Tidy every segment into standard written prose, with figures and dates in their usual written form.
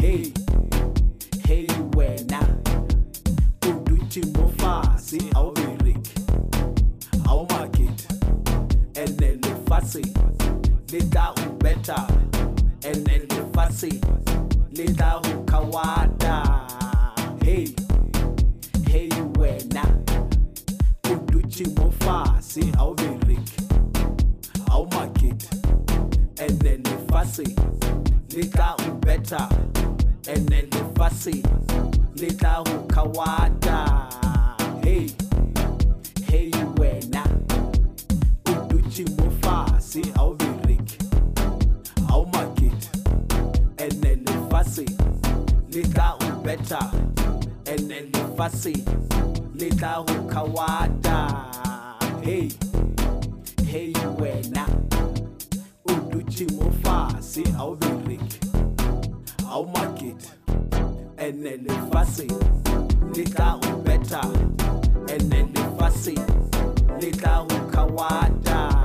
Hey, hey wena, o dutse mo fatshe a o bereke, a o market, ene lefatshe le tla o beta, ene lefatshe le tla o kawata. Hey, hey wena, o dutse mo fatshe a o bereke, a o market, ene lefatshe le tla o beta, ene lefatshe le tla o kawata. Hey, hey wena, o dutse mo fatshe a o bereke, a o market, ene lefatshe le tla o beta, ene lefatshe le tla o kawata. Hey, hey wena, o dutse mo fatshe a o bereke, a o market, ene lefatshe le tla o beta, ene lefatshe le tla o kawata.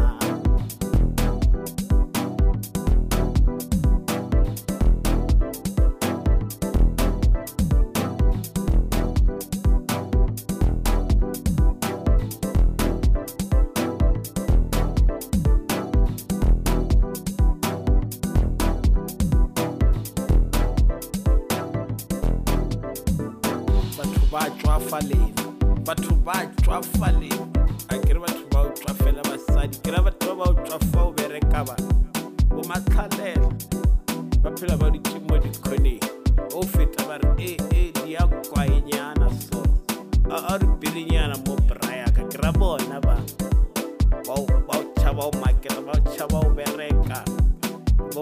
Batho ba tswafaleng a kere batho ba tswafela basadi kere batho ba tswafa o bereka ba o matlhalela ba phela ba ditimo dikhoneng o feta ba re di ya kwaenyana so a re bilinyana mo braya ka kera bona ba tshaba o makela ba tshaba o bereka bo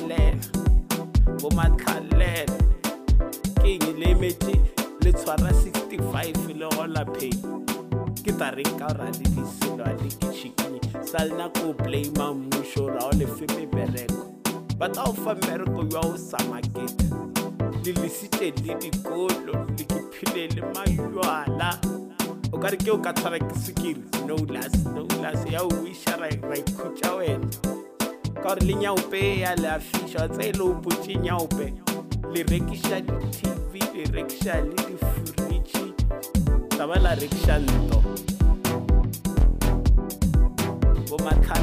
matlhalela ke le meti le tshwara 65 le go la pay ke tareng ka ra le diselo a le kitchini salna ko play mamusho ra o le feme bereko ba ta o fa mereko ya o sa market le lisite le dikolo le ke phile le mayuala o ka re ke o ka tshwara ke sekiri no last ya o ishara ra ikhutsha wena ka re le nyaupe ya la fisha tse lo butse nyaupe le rekisha di-TV le rekisha le di-fridge taba la rekisha nto bo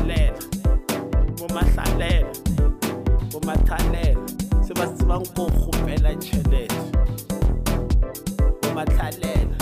matlhalela se ba tsebang go gopela tšhelete bo matlhalela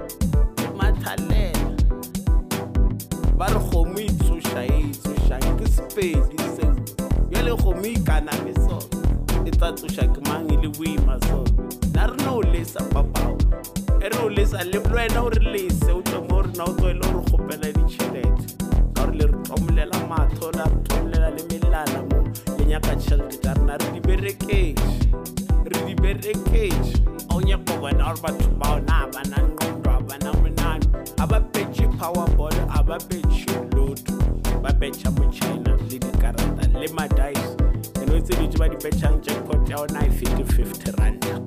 ba re kgomo itsošang ke sepedi seo bjale kgomo ikaname sona e tla tsoša ke mang e le boima sona na re no lesa papao e re o lesa le lwena o re lese o tswa mo rena o tloele o re kgopela ditšhelete ka gore le re tomolela matho la re tomolela le melala mo le nyaka tšhelete ka rena re di bereketše a o nyaka bona gore batho bao na ba na nqondo a ba na monane a ba petše powerball a ba petše loto ba petša mo China le dikarata le madice eno tse ditse ba di petšang jackpot ya ona e 50 ranta.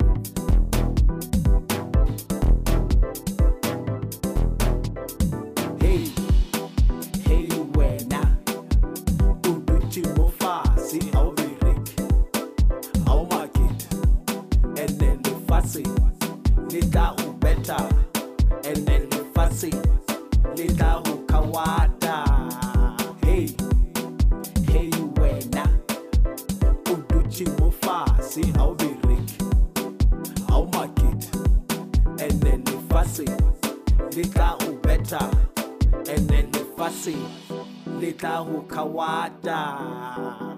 Le tla o beta ene lefatshe le tla o kawata. Hey, hey wena, o dutse mo fatshe a o bereke, a o market, ene lefatshe le tla o beta, ene lefatshe le tla o kawata.